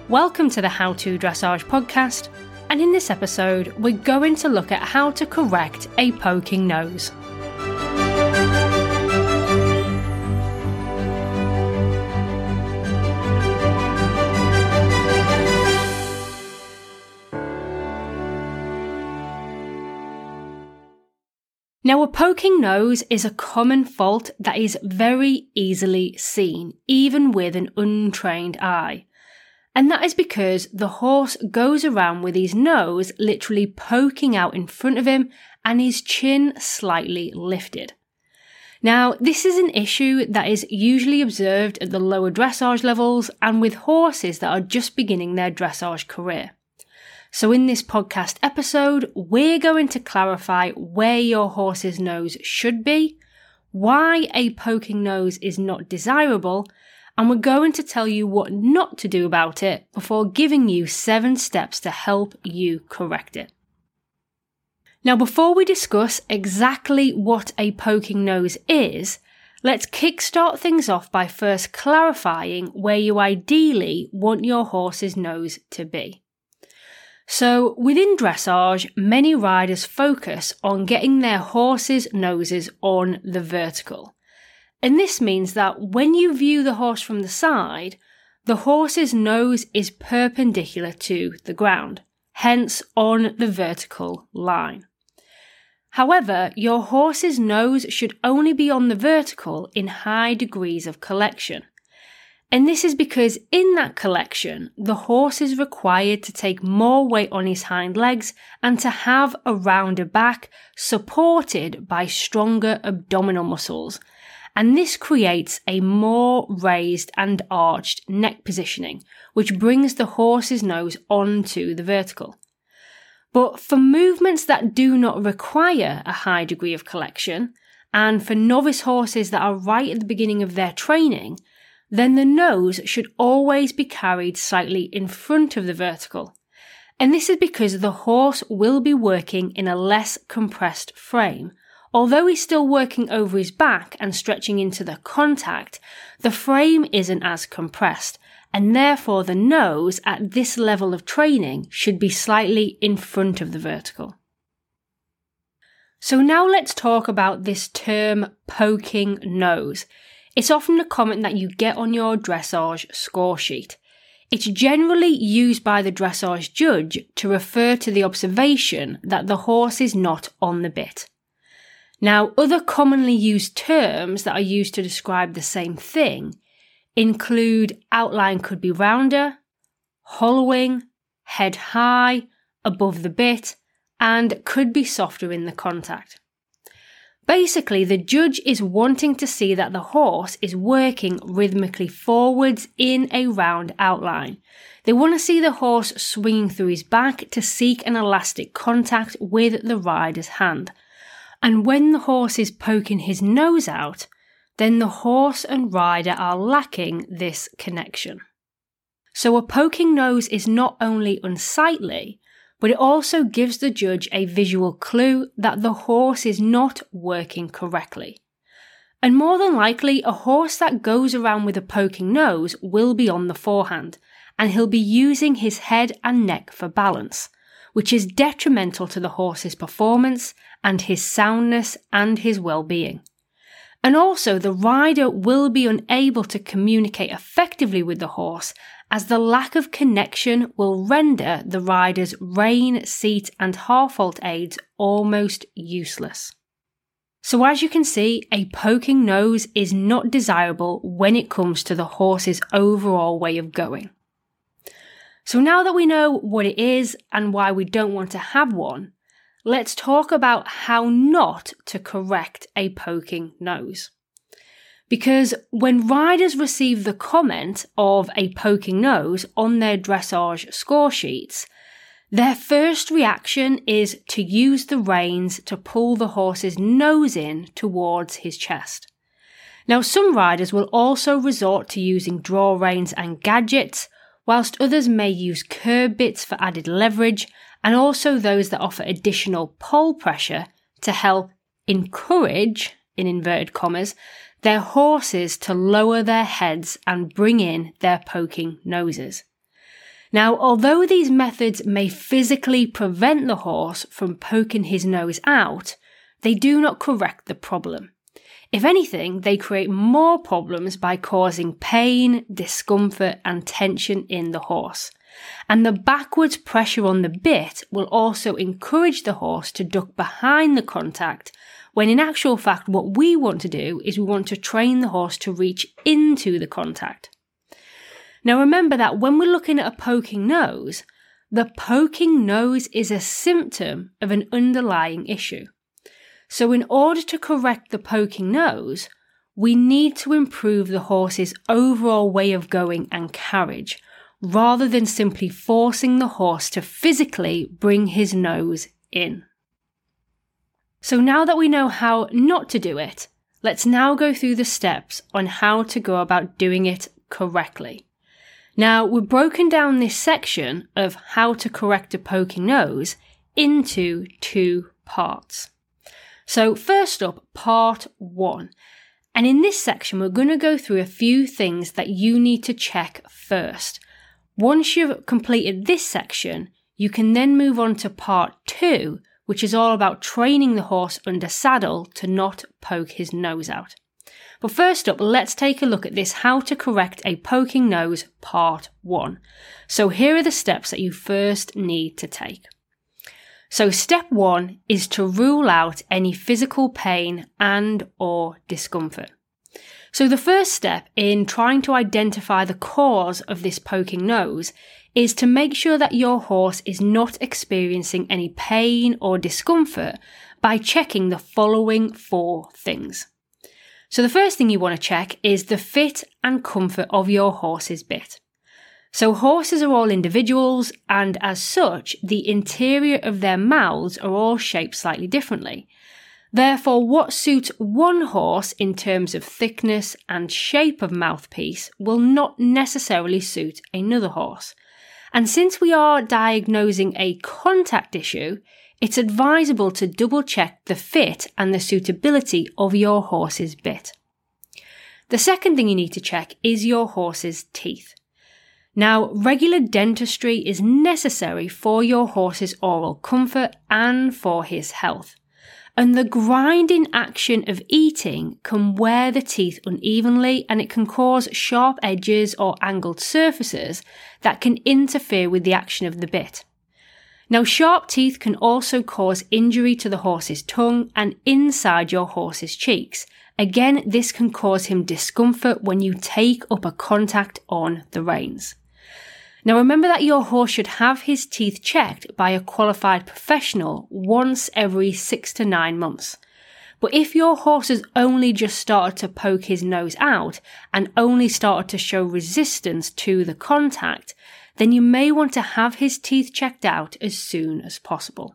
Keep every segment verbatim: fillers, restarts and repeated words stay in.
Welcome to the How To Dressage podcast, and in this episode we're going to look at how to correct a poking nose. Now, a poking nose is a common fault that is very easily seen, even with an untrained eye. And that is because the horse goes around with his nose literally poking out in front of him and his chin slightly lifted. Now, this is an issue that is usually observed at the lower dressage levels and with horses that are just beginning their dressage career. So in this podcast episode, we're going to clarify where your horse's nose should be, why a poking nose is not desirable, and we're going to tell you what not to do about it before giving you seven steps to help you correct it. Now, before we discuss exactly what a poking nose is, let's kickstart things off by first clarifying where you ideally want your horse's nose to be. So, within dressage, many riders focus on getting their horses' noses on the vertical. And this means that when you view the horse from the side, the horse's nose is perpendicular to the ground, hence on the vertical line. However, your horse's nose should only be on the vertical in high degrees of collection. And this is because in that collection, the horse is required to take more weight on his hind legs and to have a rounder back supported by stronger abdominal muscles. And this creates a more raised and arched neck positioning, which brings the horse's nose onto the vertical. But for movements that do not require a high degree of collection, and for novice horses that are right at the beginning of their training, then the nose should always be carried slightly in front of the vertical. And this is because the horse will be working in a less compressed frame. Although he's still working over his back and stretching into the contact, the frame isn't as compressed, and therefore the nose at this level of training should be slightly in front of the vertical. So now let's talk about this term poking nose. It's often a comment that you get on your dressage score sheet. It's generally used by the dressage judge to refer to the observation that the horse is not on the bit. Now, other commonly used terms that are used to describe the same thing include outline could be rounder, hollowing, head high, above the bit, and could be softer in the contact. Basically, the judge is wanting to see that the horse is working rhythmically forwards in a round outline. They want to see the horse swinging through his back to seek an elastic contact with the rider's hand. And when the horse is poking his nose out, then the horse and rider are lacking this connection. So a poking nose is not only unsightly, but it also gives the judge a visual clue that the horse is not working correctly. And more than likely, a horse that goes around with a poking nose will be on the forehand, and he'll be using his head and neck for balance, which is detrimental to the horse's performance and his soundness and his well-being. And also, the rider will be unable to communicate effectively with the horse as the lack of connection will render the rider's rein, seat and half-halt aids almost useless. So as you can see, a poking nose is not desirable when it comes to the horse's overall way of going. So now that we know what it is and why we don't want to have one, let's talk about how not to correct a poking nose. Because when riders receive the comment of a poking nose on their dressage score sheets, their first reaction is to use the reins to pull the horse's nose in towards his chest. Now, some riders will also resort to using draw reins and gadgets, whilst others may use curb bits for added leverage, and also those that offer additional pole pressure to help encourage, in inverted commas, their horses to lower their heads and bring in their poking noses. Now, although these methods may physically prevent the horse from poking his nose out, they do not correct the problem. If anything, they create more problems by causing pain, discomfort, and tension in the horse. And the backwards pressure on the bit will also encourage the horse to duck behind the contact, when in actual fact what we want to do is we want to train the horse to reach into the contact. Now remember that when we're looking at a poking nose, the poking nose is a symptom of an underlying issue. So in order to correct the poking nose, we need to improve the horse's overall way of going and carriage, rather than simply forcing the horse to physically bring his nose in. So now that we know how not to do it, let's now go through the steps on how to go about doing it correctly. Now, we've broken down this section of how to correct a poking nose into two parts. So first up, part one. And in this section, we're going to go through a few things that you need to check first. Once you've completed this section, you can then move on to part two, which is all about training the horse under saddle to not poke his nose out. But first up, let's take a look at this how to correct a poking nose part one. So here are the steps that you first need to take. So step one is to rule out any physical pain and or discomfort. So the first step in trying to identify the cause of this poking nose is to make sure that your horse is not experiencing any pain or discomfort by checking the following four things. So the first thing you want to check is the fit and comfort of your horse's bit. So horses are all individuals, and as such, the interior of their mouths are all shaped slightly differently. Therefore, what suits one horse in terms of thickness and shape of mouthpiece will not necessarily suit another horse. And since we are diagnosing a contact issue, it's advisable to double check the fit and the suitability of your horse's bit. The second thing you need to check is your horse's teeth. Now, regular dentistry is necessary for your horse's oral comfort and for his health. And the grinding action of eating can wear the teeth unevenly, and it can cause sharp edges or angled surfaces that can interfere with the action of the bit. Now, sharp teeth can also cause injury to the horse's tongue and inside your horse's cheeks. Again, this can cause him discomfort when you take up a contact on the reins. Now, remember that your horse should have his teeth checked by a qualified professional once every six to nine months. But if your horse has only just started to poke his nose out and only started to show resistance to the contact, then you may want to have his teeth checked out as soon as possible.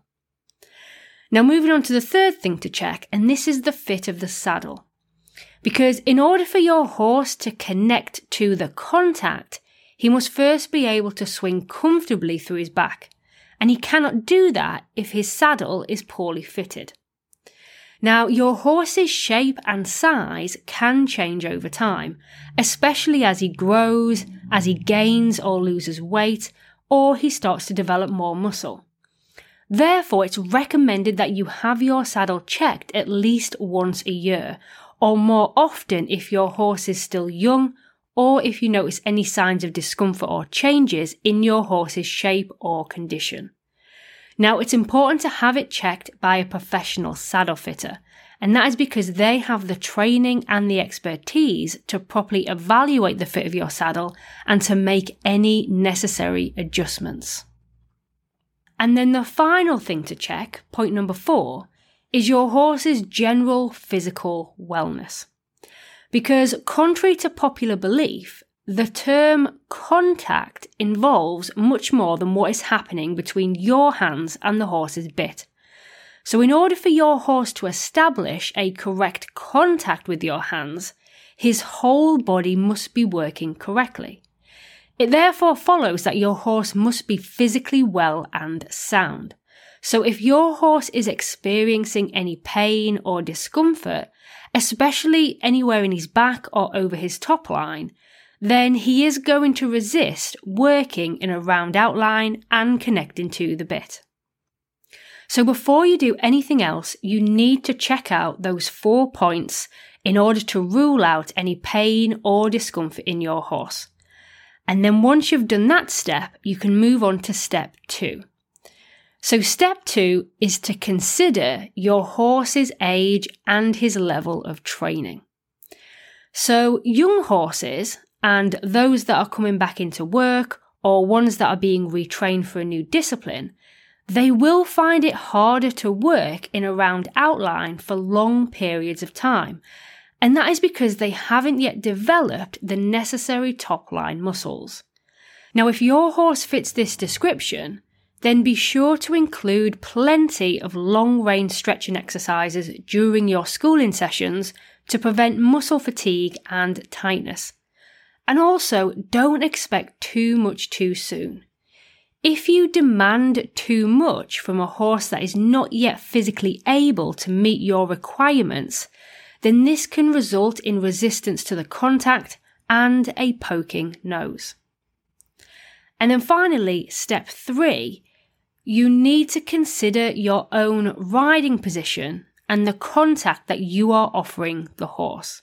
Now, moving on to the third thing to check, and this is the fit of the saddle. Because in order for your horse to connect to the contact, he must first be able to swing comfortably through his back, and he cannot do that if his saddle is poorly fitted. Now, your horse's shape and size can change over time, especially as he grows, as he gains or loses weight, or he starts to develop more muscle. Therefore, it's recommended that you have your saddle checked at least once a year, or more often if your horse is still young, or if you notice any signs of discomfort or changes in your horse's shape or condition. Now, it's important to have it checked by a professional saddle fitter, and that is because they have the training and the expertise to properly evaluate the fit of your saddle and to make any necessary adjustments. And then the final thing to check, point number four, is your horse's general physical wellness. Because contrary to popular belief, the term contact involves much more than what is happening between your hands and the horse's bit. So in order for your horse to establish a correct contact with your hands, his whole body must be working correctly. It therefore follows that your horse must be physically well and sound. So if your horse is experiencing any pain or discomfort, especially anywhere in his back or over his top line, then he is going to resist working in a round outline and connecting to the bit. So before you do anything else, you need to check out those four points in order to rule out any pain or discomfort in your horse. And then once you've done that step, you can move on to step two. So step two is to consider your horse's age and his level of training. So young horses and those that are coming back into work or ones that are being retrained for a new discipline, they will find it harder to work in a round outline for long periods of time. And that is because they haven't yet developed the necessary top line muscles. Now, if your horse fits this description, then be sure to include plenty of long-range stretching exercises during your schooling sessions to prevent muscle fatigue and tightness. And also, don't expect too much too soon. If you demand too much from a horse that is not yet physically able to meet your requirements, then this can result in resistance to the contact and a poking nose. And then finally, step three, you need to consider your own riding position and the contact that you are offering the horse.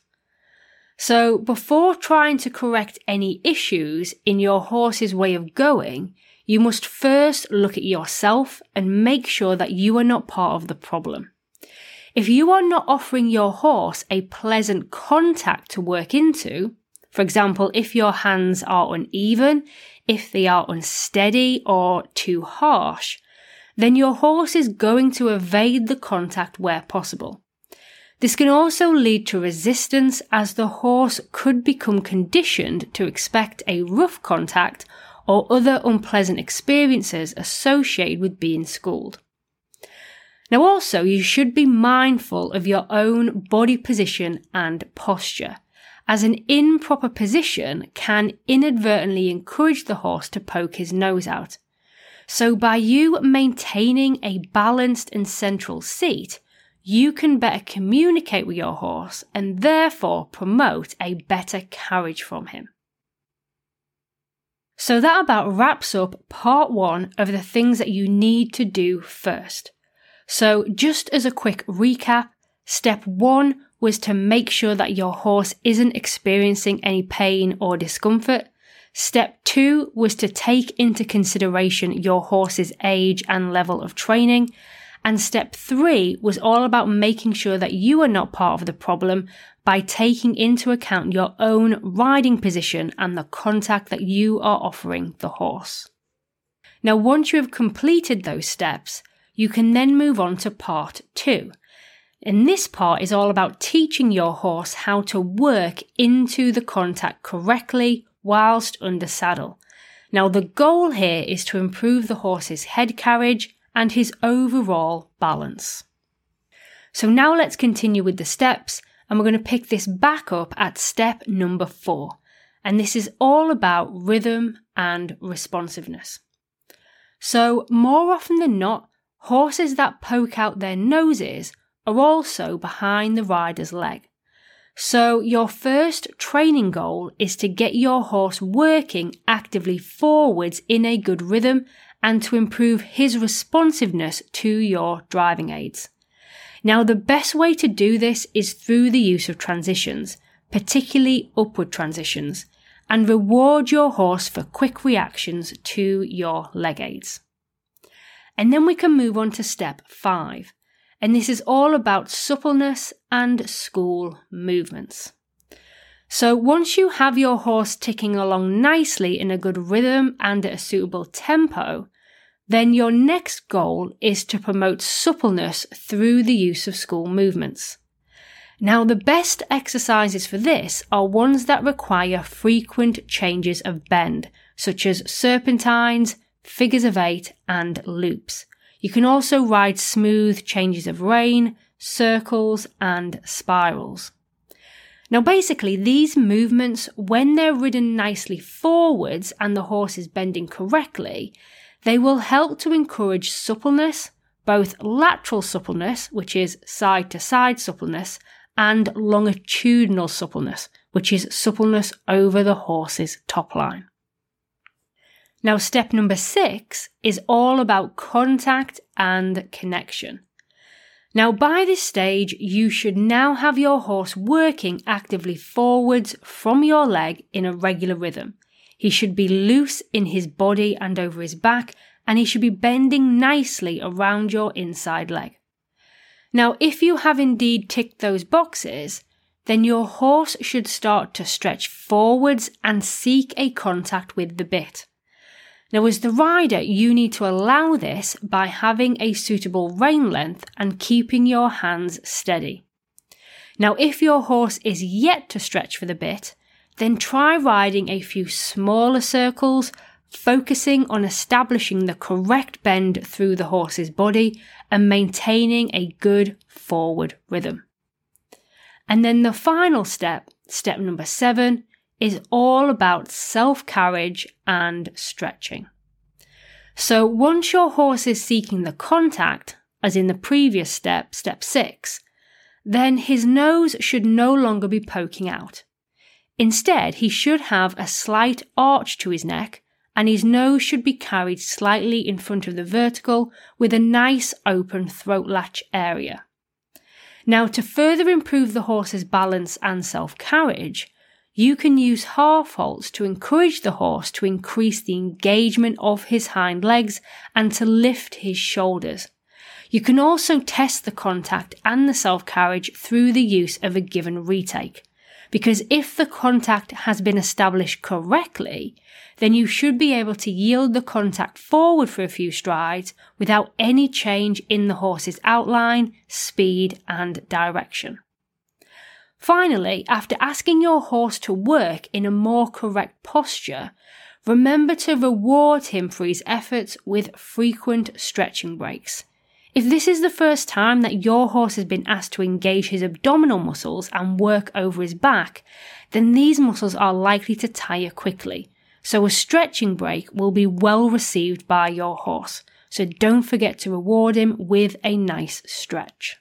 So before trying to correct any issues in your horse's way of going, you must first look at yourself and make sure that you are not part of the problem. If you are not offering your horse a pleasant contact to work into, for example, if your hands are uneven, if they are unsteady or too harsh, then your horse is going to evade the contact where possible. This can also lead to resistance, as the horse could become conditioned to expect a rough contact or other unpleasant experiences associated with being schooled. Now also, you should be mindful of your own body position and posture, as an improper position can inadvertently encourage the horse to poke his nose out. So by you maintaining a balanced and central seat, you can better communicate with your horse and therefore promote a better carriage from him. So that about wraps up part one of the things that you need to do first. So just as a quick recap, step one was to make sure that your horse isn't experiencing any pain or discomfort. Step two was to take into consideration your horse's age and level of training. And step three was all about making sure that you are not part of the problem by taking into account your own riding position and the contact that you are offering the horse. Now, once you have completed those steps, you can then move on to part two. And this part is all about teaching your horse how to work into the contact correctly whilst under saddle. Now, the goal here is to improve the horse's head carriage and his overall balance. So now let's continue with the steps, and we're going to pick this back up at step number four. And this is all about rhythm and responsiveness. So more often than not, horses that poke out their noses are also behind the rider's leg. So your first training goal is to get your horse working actively forwards in a good rhythm and to improve his responsiveness to your driving aids. Now, the best way to do this is through the use of transitions, particularly upward transitions, and reward your horse for quick reactions to your leg aids. And then we can move on to step five, and this is all about suppleness and school movements. So once you have your horse ticking along nicely in a good rhythm and at a suitable tempo, then your next goal is to promote suppleness through the use of school movements. Now, the best exercises for this are ones that require frequent changes of bend, such as serpentines, figures of eight, and loops. You can also ride smooth changes of rein, circles, and spirals. Now basically, these movements, when they're ridden nicely forwards and the horse is bending correctly, they will help to encourage suppleness, both lateral suppleness, which is side-to-side suppleness, and longitudinal suppleness, which is suppleness over the horse's top line. Now, step number six is all about contact and connection. Now, by this stage, you should now have your horse working actively forwards from your leg in a regular rhythm. He should be loose in his body and over his back, and he should be bending nicely around your inside leg. Now, if you have indeed ticked those boxes, then your horse should start to stretch forwards and seek a contact with the bit. Now, as the rider, you need to allow this by having a suitable rein length and keeping your hands steady. Now, if your horse is yet to stretch for the bit, then try riding a few smaller circles, focusing on establishing the correct bend through the horse's body and maintaining a good forward rhythm. And then the final step, step number seven, is all about self-carriage and stretching. So once your horse is seeking the contact, as in the previous step, step six, then his nose should no longer be poking out. Instead, he should have a slight arch to his neck, and his nose should be carried slightly in front of the vertical with a nice open throat latch area. Now, to further improve the horse's balance and self-carriage, you can use half halts to encourage the horse to increase the engagement of his hind legs and to lift his shoulders. You can also test the contact and the self-carriage through the use of a given retake, because if the contact has been established correctly, then you should be able to yield the contact forward for a few strides without any change in the horse's outline, speed, and direction. Finally, after asking your horse to work in a more correct posture, remember to reward him for his efforts with frequent stretching breaks. If this is the first time that your horse has been asked to engage his abdominal muscles and work over his back, then these muscles are likely to tire quickly. So a stretching break will be well received by your horse. So don't forget to reward him with a nice stretch.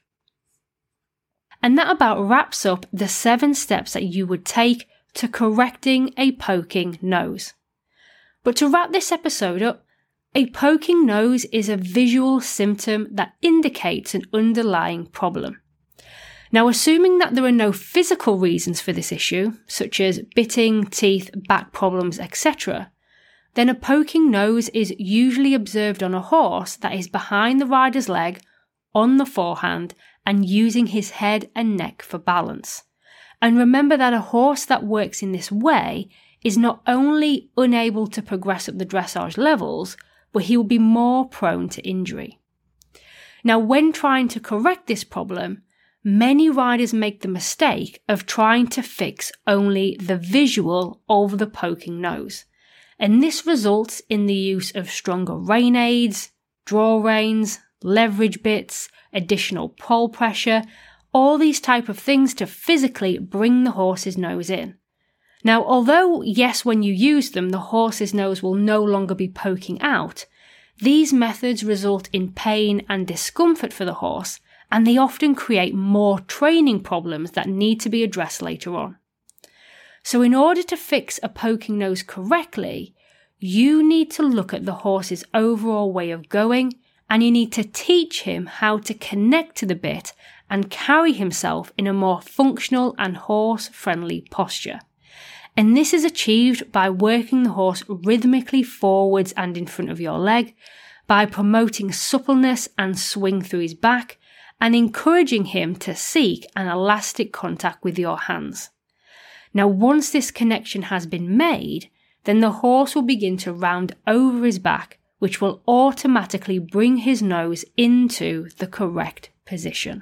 And that about wraps up the seven steps that you would take to correcting a poking nose. But to wrap this episode up, a poking nose is a visual symptom that indicates an underlying problem. Now, assuming that there are no physical reasons for this issue, such as bitting, teeth, back problems, et cetera, then a poking nose is usually observed on a horse that is behind the rider's leg, on the forehand, and using his head and neck for balance. And remember that a horse that works in this way is not only unable to progress up the dressage levels, but he will be more prone to injury. Now, when trying to correct this problem, many riders make the mistake of trying to fix only the visual of the poking nose, and this results in the use of stronger rein aids, draw reins, leverage bits, additional pole pressure, all these type of things to physically bring the horse's nose in. Now, although yes, when you use them, the horse's nose will no longer be poking out, these methods result in pain and discomfort for the horse, and they often create more training problems that need to be addressed later on. So in order to fix a poking nose correctly, you need to look at the horse's overall way of going, and you need to teach him how to connect to the bit and carry himself in a more functional and horse-friendly posture. And this is achieved by working the horse rhythmically forwards and in front of your leg, by promoting suppleness and swing through his back, and encouraging him to seek an elastic contact with your hands. Now, once this connection has been made, then the horse will begin to round over his back, which will automatically bring his nose into the correct position.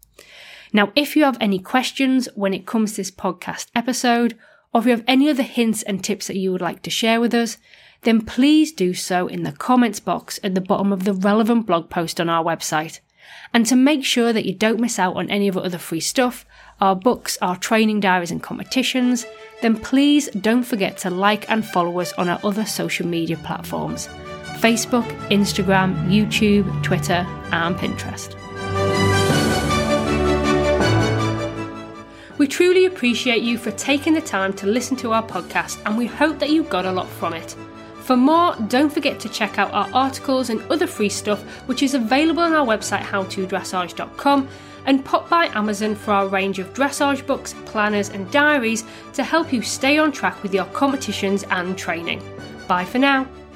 Now, if you have any questions when it comes to this podcast episode, or if you have any other hints and tips that you would like to share with us, then please do so in the comments box at the bottom of the relevant blog post on our website. And to make sure that you don't miss out on any of our other free stuff, our books, our training diaries and competitions, then please don't forget to like and follow us on our other social media platforms: Facebook, Instagram, YouTube, Twitter, and Pinterest. We truly appreciate you for taking the time to listen to our podcast, and we hope that you got a lot from it. For more, don't forget to check out our articles and other free stuff, which is available on our website how to dressage dot com, and pop by Amazon for our range of dressage books, planners and diaries to help you stay on track with your competitions and training. Bye for now.